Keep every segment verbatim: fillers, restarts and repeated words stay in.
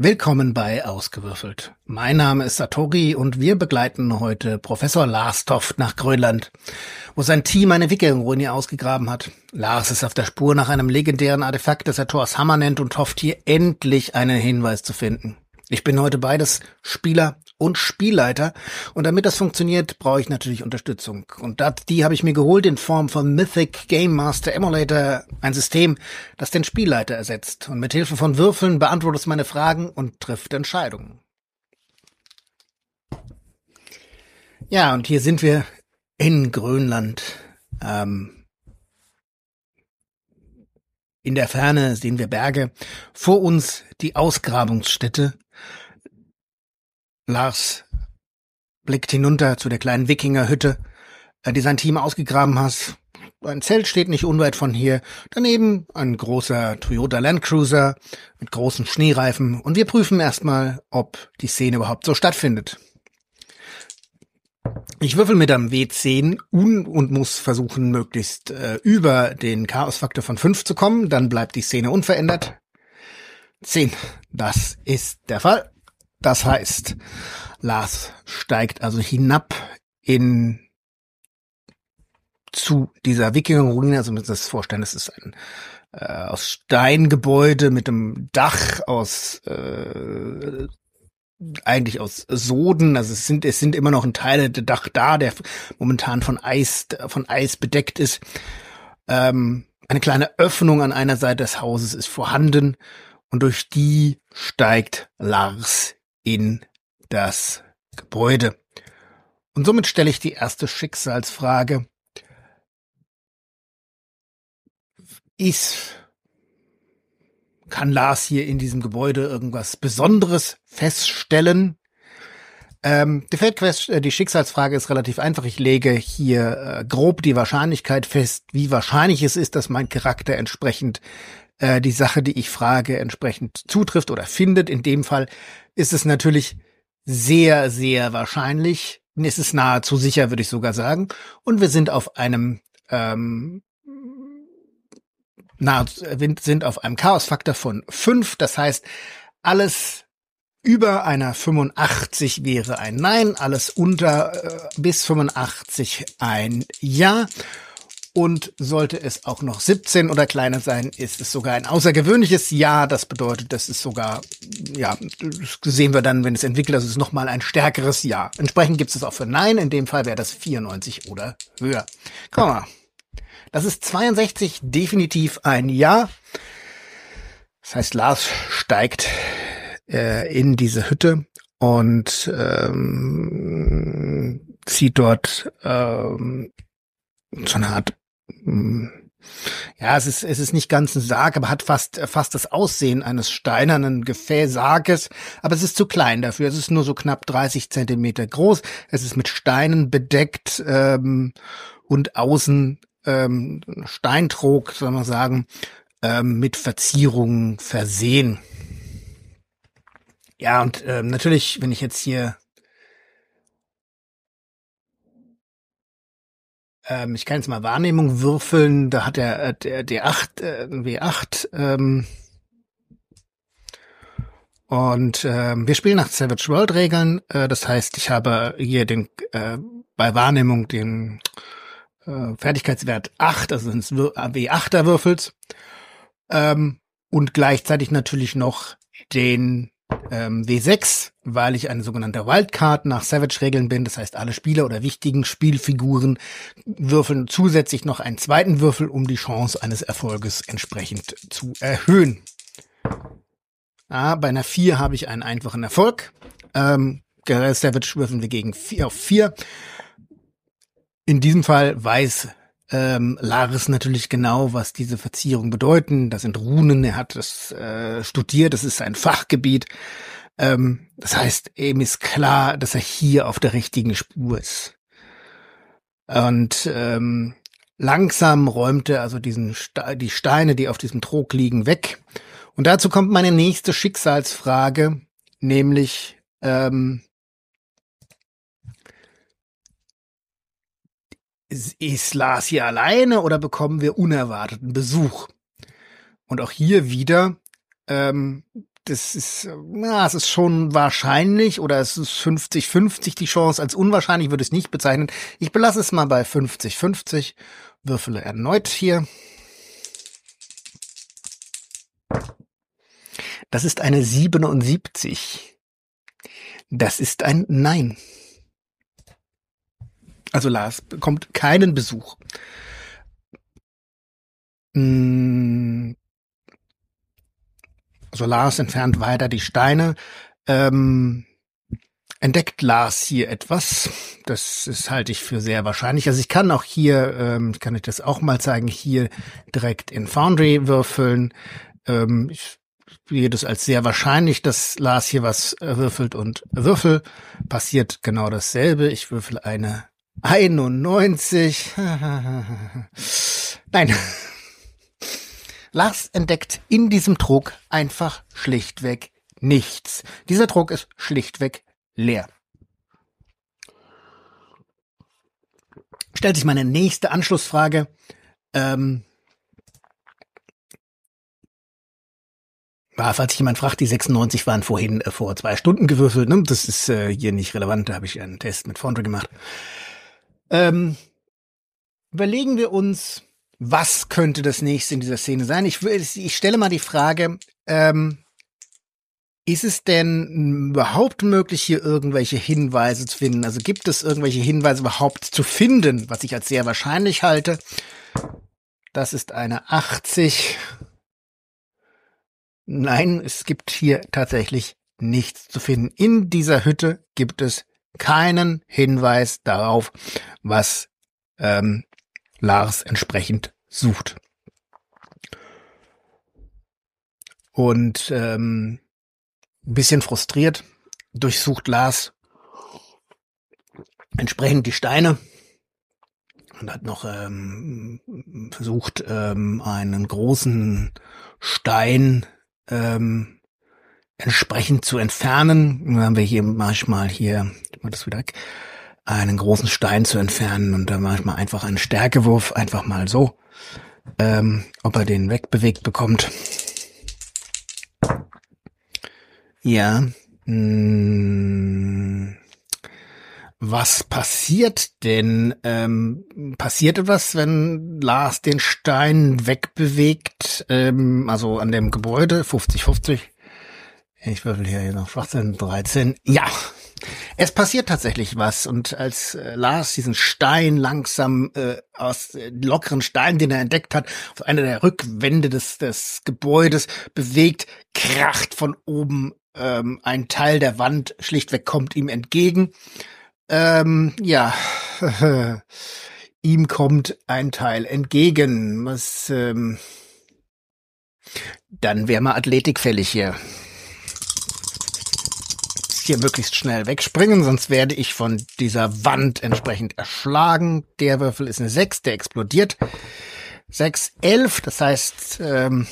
Willkommen bei Ausgewürfelt. Mein Name ist Satori und wir begleiten heute Professor Lars Toft nach Grönland, wo sein Team eine Wikingerruine ausgegraben hat. Lars ist auf der Spur nach einem legendären Artefakt, das er Thors Hammer nennt, und hofft hier endlich einen Hinweis zu finden. Ich bin heute beides Spieler und Spielleiter, und damit das funktioniert, brauche ich natürlich Unterstützung. Und das, die habe ich mir geholt in Form von Mythic Game Master Emulator, ein System, das den Spielleiter ersetzt. Und mit Hilfe von Würfeln beantwortet es meine Fragen und trifft Entscheidungen. Ja, und hier sind wir in Grönland. Ähm, in der Ferne sehen wir Berge. Vor uns die Ausgrabungsstätte. Lars blickt hinunter zu der kleinen Wikingerhütte, die sein Team ausgegraben hat. Ein Zelt steht nicht unweit von hier. Daneben ein großer Toyota Land Cruiser mit großen Schneereifen. Und wir prüfen erstmal, ob die Szene überhaupt so stattfindet. Ich würfel mit einem W zehn un und muss versuchen, möglichst äh, über den Chaosfaktor von fünf zu kommen. Dann bleibt die Szene unverändert. zehn. Das ist der Fall. Das heißt, Lars steigt also hinab in zu dieser Wikingerruine. Also mit das Vorstellen, das ist ein äh, aus Steingebäude mit einem Dach aus äh, eigentlich aus Soden. Also es sind es sind immer noch ein Teil der Dach da, der momentan von Eis von Eis bedeckt ist. Ähm, eine kleine Öffnung an einer Seite des Hauses ist vorhanden, und durch die steigt Lars in das Gebäude. Und somit stelle ich die erste Schicksalsfrage. Ist, kann Lars hier in diesem Gebäude irgendwas Besonderes feststellen? Ähm, die, Feldquest, äh, die Schicksalsfrage ist relativ einfach. Ich lege hier äh, grob die Wahrscheinlichkeit fest, wie wahrscheinlich es ist, dass mein Charakter entsprechend äh, die Sache, die ich frage, entsprechend zutrifft oder findet. In dem Fall ist es natürlich sehr, sehr wahrscheinlich. Es ist nahezu sicher, würde ich sogar sagen. Und wir sind auf einem ähm, na, sind auf einem Chaosfaktor von fünf. Das heißt, alles über einer fünfundachtzig wäre ein Nein, alles unter äh, bis fünfundachtzig ein Ja. Und sollte es auch noch siebzehn oder kleiner sein, ist es sogar ein außergewöhnliches Ja. Das bedeutet, das ist sogar, ja, das sehen wir dann, wenn es entwickelt, das ist nochmal ein stärkeres Ja. Entsprechend gibt es auch für Nein. In dem Fall wäre das vierundneunzig oder höher. Komm mal. Das ist zweiundsechzig, definitiv ein Ja. Das heißt, Lars steigt äh, in diese Hütte und ähm, zieht dort ähm, so eine Art, ja, es ist es ist nicht ganz ein Sarg, aber hat fast fast das Aussehen eines steinernen Gefäßsarges, aber es ist zu klein dafür. Es ist nur so knapp dreißig Zentimeter groß. Es ist mit Steinen bedeckt ähm, und außen ähm, Steintrog, soll man sagen, ähm, mit Verzierungen versehen. Ja, und ähm, natürlich, wenn ich jetzt hier Ähm, ich kann jetzt mal Wahrnehmung würfeln, da hat er äh, der D acht, äh, W acht, ähm, und ähm, wir spielen nach Savage World Regeln, äh, das heißt, ich habe hier den äh, bei Wahrnehmung den äh, Fertigkeitswert acht, also ins W achter Würfels, ähm, und gleichzeitig natürlich noch den ähm, W sechs, weil ich eine sogenannte Wildcard nach Savage-Regeln bin. Das heißt, alle Spieler oder wichtigen Spielfiguren würfeln zusätzlich noch einen zweiten Würfel, um die Chance eines Erfolges entsprechend zu erhöhen. Ah, bei einer vier habe ich einen einfachen Erfolg. Ähm, Savage würfeln wir gegen vier auf vier. In diesem Fall weiß ähm, Lars natürlich genau, was diese Verzierungen bedeuten. Das sind Runen, er hat das äh, studiert, das ist sein Fachgebiet. Ähm, das heißt, ihm ist klar, dass er hier auf der richtigen Spur ist. Und ähm, langsam räumt er also diesen Ste- die Steine, die auf diesem Trog liegen, weg. Und dazu kommt meine nächste Schicksalsfrage, nämlich ähm, ist Lars hier alleine oder bekommen wir unerwarteten Besuch? Und auch hier wieder ähm, das ist, ja, es ist schon wahrscheinlich oder es ist fünfzig fünfzig die Chance. Als unwahrscheinlich würde ich es nicht bezeichnen. Ich belasse es mal bei fünfzig fünfzig. Würfele erneut hier. Das ist eine siebenundsiebzig. Das ist ein Nein. Also Lars bekommt keinen Besuch. Also Lars entfernt weiter die Steine. Ähm, entdeckt Lars hier etwas? Das ist, halte ich für sehr wahrscheinlich. Also ich kann auch hier, ähm, ich kann euch das auch mal zeigen, hier direkt in Foundry würfeln. Ähm, ich sehe das als sehr wahrscheinlich, dass Lars hier was äh, würfelt und Würfel. Passiert genau dasselbe. Ich würfel eine einundneunzig. Nein. Lars entdeckt in diesem Trog einfach schlichtweg nichts. Dieser Trog ist schlichtweg leer. Stellt sich meine nächste Anschlussfrage. Ähm, war, falls sich jemand fragt, die sechsundneunzig waren vorhin äh, vor zwei Stunden gewürfelt. Ne? Das ist äh, hier nicht relevant. Da habe ich einen Test mit Foundry gemacht. Ähm, überlegen wir uns, was könnte das nächste in dieser Szene sein? Ich, ich stelle mal die Frage, ähm, ist es denn überhaupt möglich, hier irgendwelche Hinweise zu finden? Also gibt es irgendwelche Hinweise überhaupt zu finden, was ich als sehr wahrscheinlich halte? Das ist eine achtzig. Nein, es gibt hier tatsächlich nichts zu finden. In dieser Hütte gibt es keinen Hinweis darauf, was ähm, Lars entsprechend sucht. Und ähm, ein bisschen frustriert durchsucht Lars entsprechend die Steine und hat noch ähm, versucht, ähm, einen großen Stein ähm, entsprechend zu entfernen. Dann haben wir hier manchmal hier, ich mach das wieder weg, einen großen Stein zu entfernen und dann manchmal einfach einen Stärkewurf, einfach mal so, ähm, ob er den wegbewegt bekommt. Ja. Mh, was passiert denn? Ähm, passiert etwas, wenn Lars den Stein wegbewegt? Ähm, also an dem Gebäude, fünfzig fünfzig. Ich würfel hier noch Schwachsinn, dreizehn. Ja, es passiert tatsächlich was. Und als äh, Lars diesen Stein langsam äh, aus äh, lockeren Stein, den er entdeckt hat, auf einer der Rückwände des, des Gebäudes bewegt, kracht von oben ähm, ein Teil der Wand schlichtweg, kommt ihm entgegen. Ähm, ja, ihm kommt ein Teil entgegen. Was, ähm, dann wäre mal Athletik fällig hier. Hier möglichst schnell wegspringen, sonst werde ich von dieser Wand entsprechend erschlagen. Der Würfel ist eine sechs, der explodiert. sechs, elf, das heißt, ähm,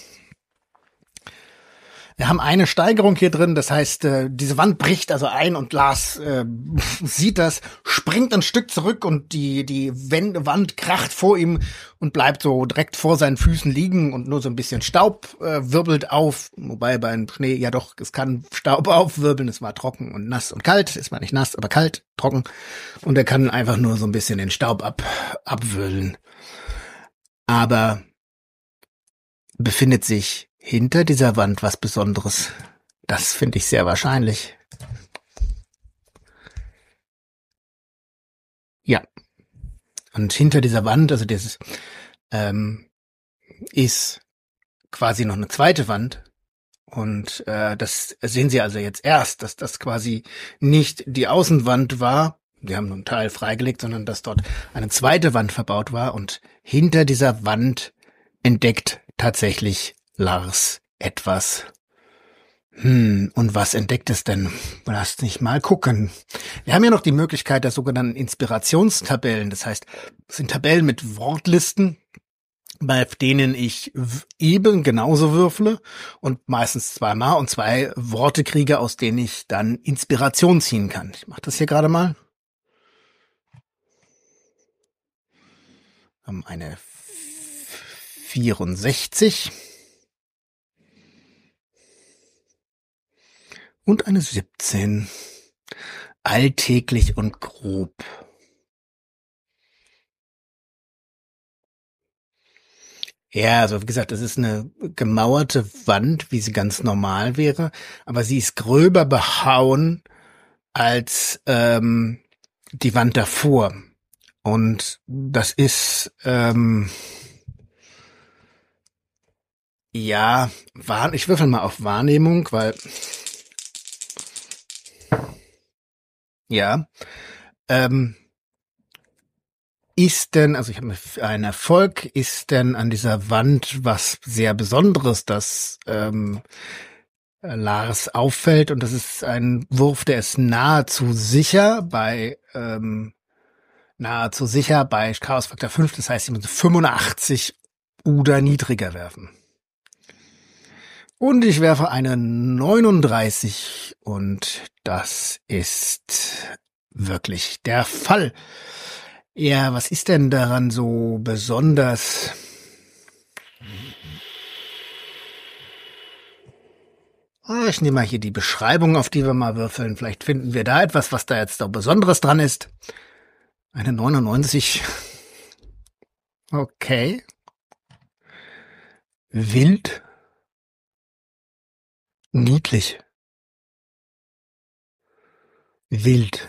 wir haben eine Steigerung hier drin, das heißt, äh, diese Wand bricht also ein und Lars äh, sieht das, springt ein Stück zurück und die die Wand, Wand kracht vor ihm und bleibt so direkt vor seinen Füßen liegen und nur so ein bisschen Staub äh, wirbelt auf, wobei beim Schnee, ja doch, es kann Staub aufwirbeln, es war trocken und nass und kalt, es war nicht nass, aber kalt, trocken und er kann einfach nur so ein bisschen den Staub ab abwirbeln. Aber befindet sich hinter dieser Wand was Besonderes? Das finde ich sehr wahrscheinlich. Ja. Und hinter dieser Wand, also dieses, ähm, ist quasi noch eine zweite Wand. Und äh, das sehen Sie also jetzt erst, dass das quasi nicht die Außenwand war. Wir haben nur einen Teil freigelegt, sondern dass dort eine zweite Wand verbaut war. Und hinter dieser Wand entdeckt tatsächlich Lars etwas. Hm, und was entdeckt es denn? Lass nicht mal gucken. Wir haben ja noch die Möglichkeit der sogenannten Inspirationstabellen. Das heißt, es sind Tabellen mit Wortlisten, bei denen ich eben genauso würfle und meistens zweimal und zwei Worte kriege, aus denen ich dann Inspiration ziehen kann. Ich mache das hier gerade mal. Wir haben eine vierundsechzig. Und eine siebzehn. Alltäglich und grob. Ja, also wie gesagt, es ist eine gemauerte Wand, wie sie ganz normal wäre, aber sie ist gröber behauen als ähm, die Wand davor. Und das ist ähm, ja, wahr, ich würfel mal auf Wahrnehmung, weil ja, ähm, ist denn, also ich habe einen Erfolg, ist denn an dieser Wand was sehr Besonderes, das ähm, Lars auffällt, und das ist ein Wurf, der ist nahezu sicher bei ähm, nahezu sicher bei Chaosfaktor fünf, das heißt, ich muss fünfundachtzig oder niedriger werfen. Und ich werfe eine neununddreißig und das ist wirklich der Fall. Ja, was ist denn daran so besonders? Ah, ich nehme mal hier die Beschreibung, auf die wir mal würfeln. Vielleicht finden wir da etwas, was da jetzt so Besonderes dran ist. Eine neunundneunzig. Okay. Wild. Niedlich. Wild.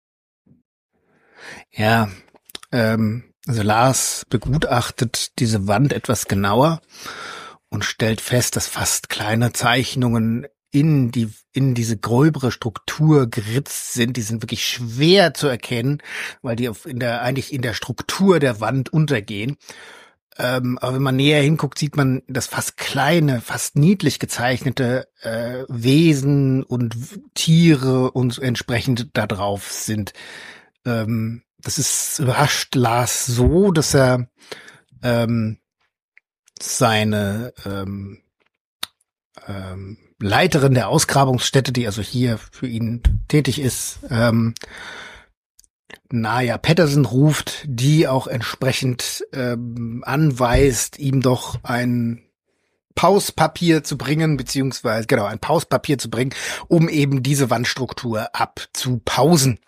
Ja, ähm, also Lars begutachtet diese Wand etwas genauer und stellt fest, dass fast kleine Zeichnungen in die in diese gröbere Struktur geritzt sind. Die sind wirklich schwer zu erkennen, weil die auf, in der eigentlich in der Struktur der Wand untergehen. Ähm, aber wenn man näher hinguckt, sieht man, dass fast kleine, fast niedlich gezeichnete äh, Wesen und Tiere und entsprechend da drauf sind. Ähm, das ist überrascht Lars so, dass er ähm, seine ähm, ähm, Leiterin der Ausgrabungsstätte, die also hier für ihn tätig ist, ähm, Naja Patterson ruft, die auch entsprechend ähm, anweist, ihm doch ein Pauspapier zu bringen, beziehungsweise, genau, ein Pauspapier zu bringen, um eben diese Wandstruktur abzupausen.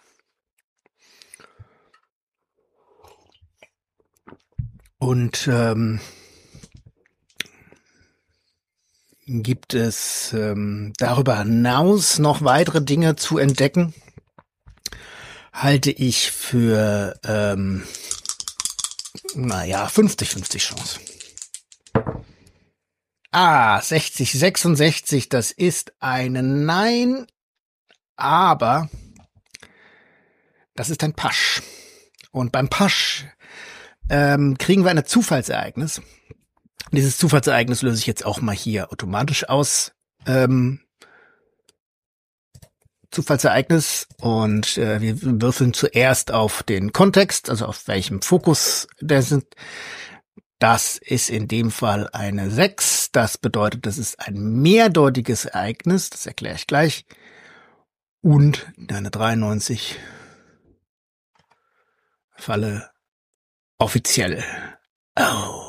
Und ähm, gibt es ähm, darüber hinaus noch weitere Dinge zu entdecken, halte ich für, ähm, naja, fünfzig fünfzig Chance. Ah, sechzig sechsundsechzig, das ist ein Nein, aber das ist ein Pasch. Und beim Pasch ähm, kriegen wir ein Zufallsereignis. Dieses Zufallsereignis löse ich jetzt auch mal hier automatisch aus. Ähm, Zufallsereignis, und äh, wir würfeln zuerst auf den Kontext, also auf welchem Fokus der sind. Das ist in dem Fall eine sechs. Das bedeutet, das ist ein mehrdeutiges Ereignis. Das erkläre ich gleich. Und eine dreiundneunzig. Falle offiziell. Oh.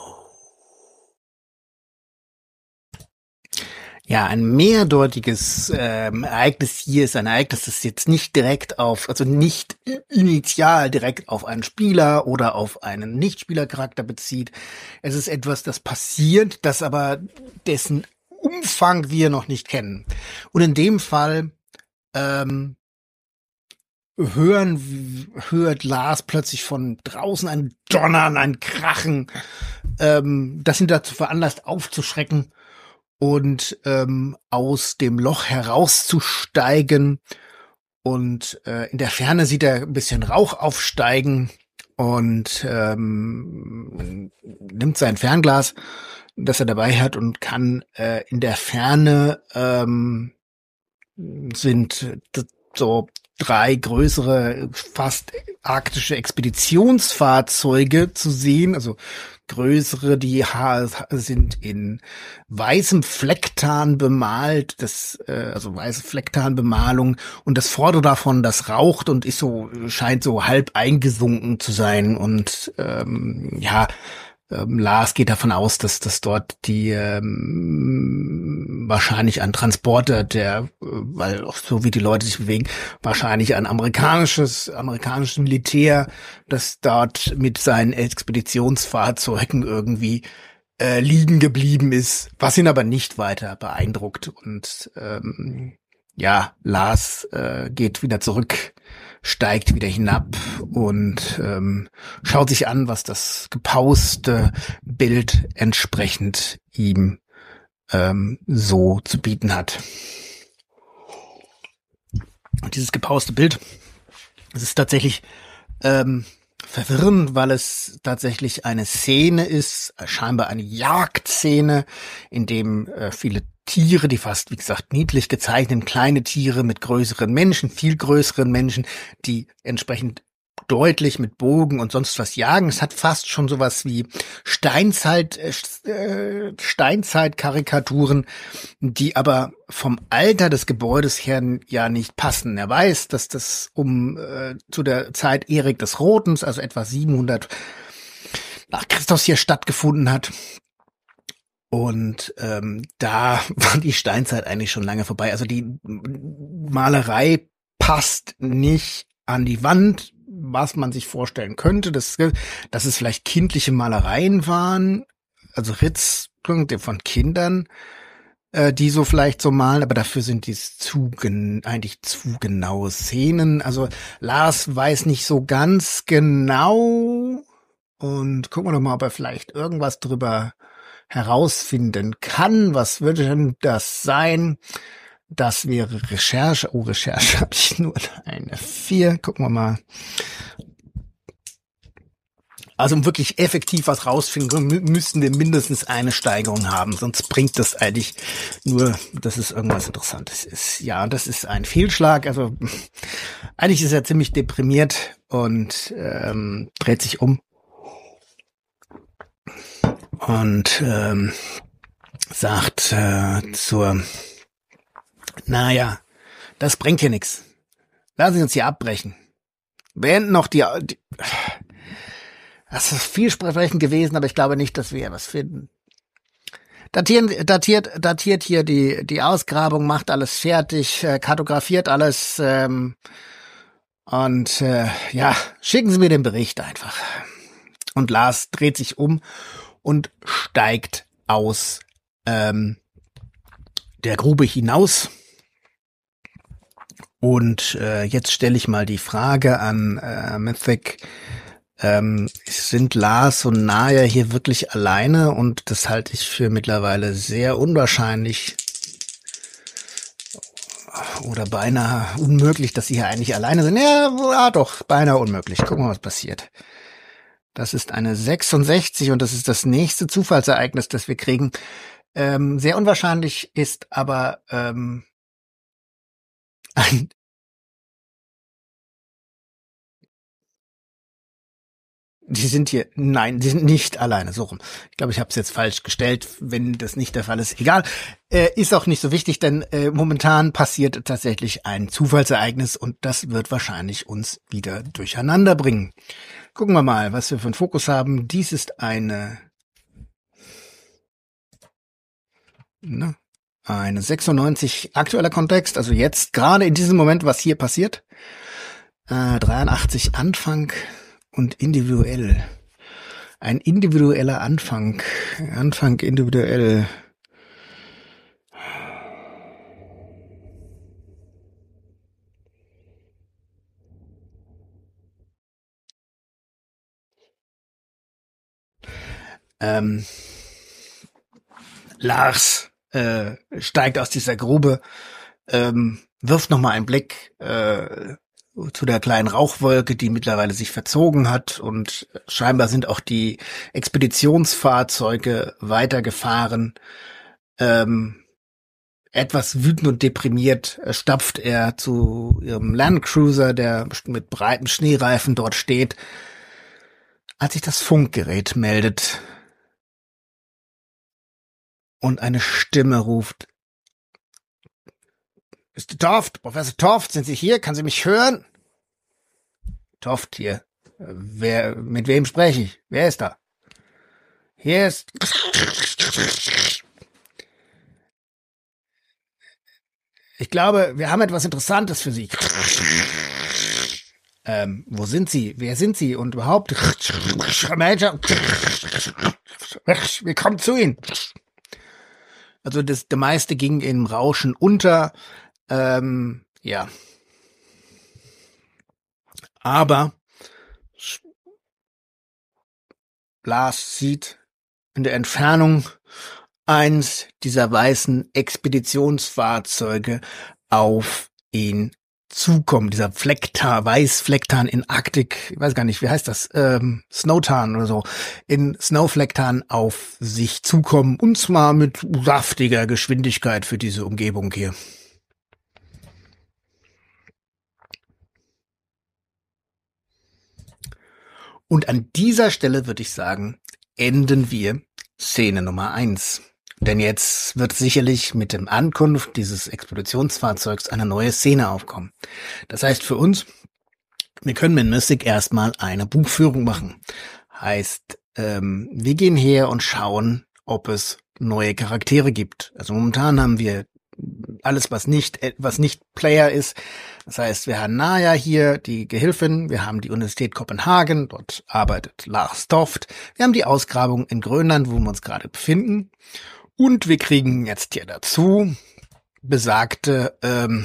Ja, ein mehrdeutiges ähm, Ereignis hier ist ein Ereignis, das jetzt nicht direkt auf, also nicht initial direkt auf einen Spieler oder auf einen Nichtspielercharakter bezieht. Es ist etwas, das passiert, das aber dessen Umfang wir noch nicht kennen. Und in dem Fall ähm, hören hört Lars plötzlich von draußen ein Donnern, ein Krachen, ähm, das ihn dazu veranlasst, aufzuschrecken und ähm, aus dem Loch herauszusteigen. Und äh, in der Ferne sieht er ein bisschen Rauch aufsteigen und ähm, nimmt sein Fernglas, das er dabei hat, und kann äh, in der Ferne ähm, sind so drei größere, fast arktische Expeditionsfahrzeuge zu sehen, also größere, die sind in weißem Flecktarn bemalt, das äh, also weiße Flecktarnbemalung, und das Vordere davon, das raucht und ist so, scheint so halb eingesunken zu sein, und ähm, ja, ähm, Lars geht davon aus, dass dass dort die ähm, wahrscheinlich ein Transporter, der, äh, weil auch so wie die Leute sich bewegen, wahrscheinlich ein amerikanisches, amerikanisches Militär, das dort mit seinen Expeditionsfahrzeugen irgendwie äh, liegen geblieben ist, was ihn aber nicht weiter beeindruckt. Und ähm, ja, Lars äh, geht wieder zurück, steigt wieder hinab und ähm, schaut sich an, was das gepauste Bild entsprechend ihm ähm, so zu bieten hat. Und dieses gepauste Bild, es ist tatsächlich ähm, verwirrend, weil es tatsächlich eine Szene ist, scheinbar eine Jagdszene, in dem äh, viele Tiere, die fast, wie gesagt, niedlich gezeichnet, kleine Tiere mit größeren Menschen, viel größeren Menschen, die entsprechend deutlich mit Bogen und sonst was jagen. Es hat fast schon sowas wie Steinzeit, äh, Steinzeit-Karikaturen, die aber vom Alter des Gebäudes her ja nicht passen. Er weiß, dass das um äh, zu der Zeit Erik des Rotens, also etwa siebenhundert nach Christus hier stattgefunden hat. Und ähm, da war die Steinzeit eigentlich schon lange vorbei. Also die Malerei passt nicht an die Wand, was man sich vorstellen könnte, dass, dass es vielleicht kindliche Malereien waren, also Ritzpunkte von Kindern, äh, die so vielleicht so malen, aber dafür sind dies zu gen- eigentlich zu genaue Szenen. Also Lars weiß nicht so ganz genau und gucken wir doch mal, ob er vielleicht irgendwas drüber herausfinden kann. Was würde denn das sein? Das wäre Recherche. Oh, Recherche habe ich nur eine vier. Gucken wir mal. Also um wirklich effektiv was rausfinden, mü- müssten wir mindestens eine Steigerung haben. Sonst bringt das eigentlich nur, dass es irgendwas Interessantes ist. Ja, das ist ein Fehlschlag. Also eigentlich ist er ziemlich deprimiert und ähm, dreht sich um. Und ähm, sagt äh, zur, naja, das bringt hier nichts. Lassen Sie uns hier abbrechen. Beenden noch die, die das ist vielversprechend gewesen, aber ich glaube nicht, dass wir hier was finden. Datieren, datiert, datiert hier die die Ausgrabung, macht alles fertig, äh, kartografiert alles ähm, und äh, ja, schicken Sie mir den Bericht einfach. Und Lars dreht sich um und steigt aus ähm, der Grube hinaus. Und äh, jetzt stelle ich mal die Frage an äh, Mythic. Ähm, sind Lars und Naya hier wirklich alleine? Und das halte ich für mittlerweile sehr unwahrscheinlich oder beinahe unmöglich, dass sie hier eigentlich alleine sind. Ja, ja doch, beinahe unmöglich. Gucken wir mal, was passiert. Das ist eine sechsundsechzig und das ist das nächste Zufallsereignis, das wir kriegen. Ähm, sehr unwahrscheinlich ist aber ähm, ein Die sind hier, nein, die sind nicht alleine, so rum. Ich glaube, ich habe es jetzt falsch gestellt, wenn das nicht der Fall ist. Egal, äh, ist auch nicht so wichtig, denn äh, momentan passiert tatsächlich ein Zufallsereignis und das wird wahrscheinlich uns wieder durcheinander bringen. Gucken wir mal, was wir für einen Fokus haben. Dies ist eine, ne, eine sechsundneunzig aktueller Kontext, also jetzt gerade in diesem Moment, was hier passiert. Äh, dreiundachtzig Anfang. Und individuell. Ein individueller Anfang. Anfang individuell. Ähm, Lars äh, steigt aus dieser Grube, ähm, wirft nochmal einen Blick äh, zu der kleinen Rauchwolke, die mittlerweile sich verzogen hat und scheinbar sind auch die Expeditionsfahrzeuge weitergefahren. Ähm, etwas wütend und deprimiert stapft er zu ihrem Landcruiser, der mit breitem Schneereifen dort steht, als sich das Funkgerät meldet und eine Stimme ruft. Mister Toft, Professor Toft, sind Sie hier? Kann Sie mich hören? Toft hier. Wer, mit wem spreche ich? Wer ist da? Hier ist... Ich glaube, wir haben etwas Interessantes für Sie. Ähm, wo sind Sie? Wer sind Sie? Und überhaupt... Major... Wir kommen zu Ihnen. Also das, der meiste ging im Rauschen unter. Ähm, ja. Aber Lars sieht in der Entfernung eins dieser weißen Expeditionsfahrzeuge auf ihn zukommen. Dieser Flecktarn, Weißflecktarn in Arktik, ich weiß gar nicht, wie heißt das, ähm, Snowtarn oder so, in Snowflecktarn auf sich zukommen, und zwar mit saftiger Geschwindigkeit für diese Umgebung hier. Und an dieser Stelle würde ich sagen, enden wir Szene Nummer eins. Denn jetzt wird sicherlich mit dem Ankunft dieses Expeditionsfahrzeugs eine neue Szene aufkommen. Das heißt für uns, wir können mit Mystic erstmal eine Buchführung machen. Heißt, ähm, wir gehen her und schauen, ob es neue Charaktere gibt. Also momentan haben wir alles, was nicht, was nicht Player ist. Das heißt, wir haben Naya hier, die Gehilfin, wir haben die Universität Kopenhagen, dort arbeitet Lars Toft, wir haben die Ausgrabung in Grönland, wo wir uns gerade befinden, und wir kriegen jetzt hier dazu besagte ähm,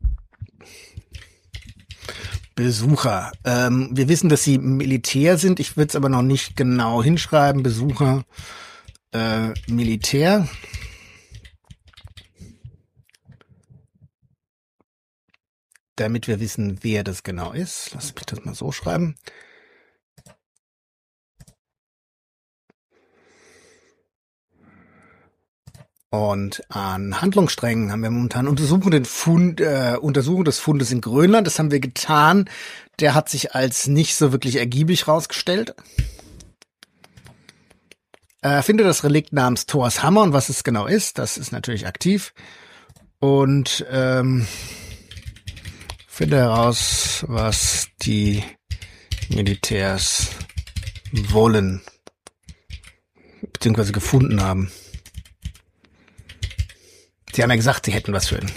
Besucher. Ähm, wir wissen, dass sie Militär sind, ich würde es aber noch nicht genau hinschreiben. Besucher, äh, Militär. Damit wir wissen, wer das genau ist. Lass mich das mal so schreiben. Und an Handlungssträngen haben wir momentan Untersuchung, den Fund, äh, Untersuchung des Fundes in Grönland. Das haben wir getan. Der hat sich als nicht so wirklich ergiebig rausgestellt. Äh, finde das Relikt namens Thors Hammer, und was es genau ist, das ist natürlich aktiv. Und ähm, finde heraus, was die Militärs wollen, beziehungsweise gefunden haben. Sie haben ja gesagt, sie hätten was für ihn.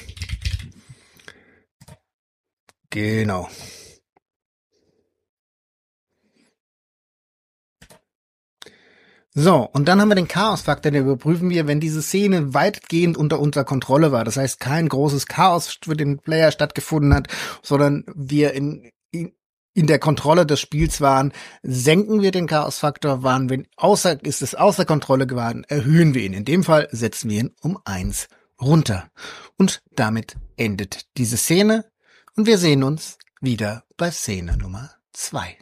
Genau. So, und dann haben wir den Chaos-Faktor, den überprüfen wir, wenn diese Szene weitgehend unter unserer Kontrolle war. Das heißt, kein großes Chaos für den Player stattgefunden hat, sondern wir in, in, in der Kontrolle des Spiels waren, senken wir den Chaos-Faktor, waren wir außer, ist es außer Kontrolle geworden, erhöhen wir ihn. In dem Fall setzen wir ihn um eins runter. Und damit endet diese Szene, und wir sehen uns wieder bei Szene Nummer zwei.